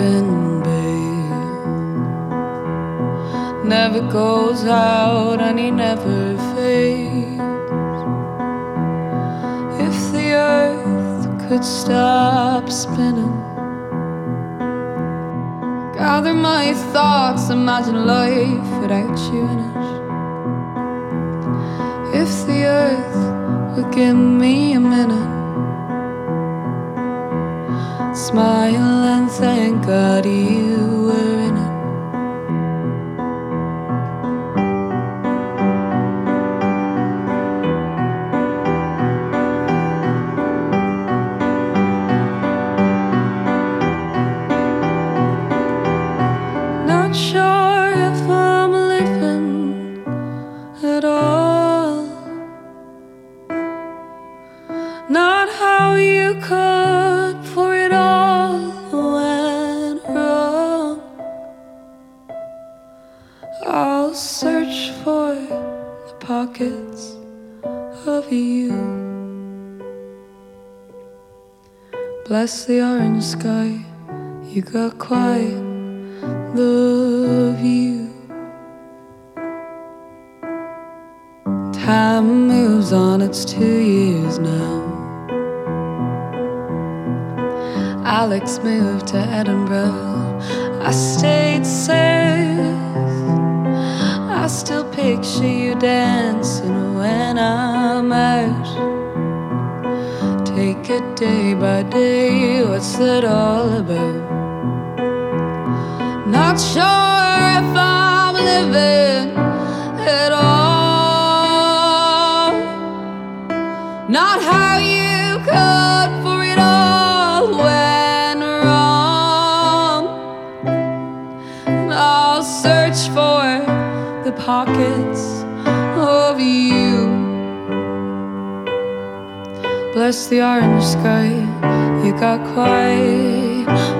living, babe, never goes out and he never fades. If the earth could stop spinning, gather my thoughts, imagine life without you in it. If the earth would give me a minute, smile and thank God you were in it. Not sure if I'm living at all, not how you could, for it all went wrong. I'll search for the pockets of you. Bless the orange sky, you got quite the view. Time moves on, it's 2 years now. Alex moved to Edinburgh, I stayed safe. I still picture you dancing when I'm out. Take it day by day, what's it all about? Not sure if I'm living at all, not how you could, for it all went wrong. I'll search for the pockets of you. Bless the orange sky, you got quite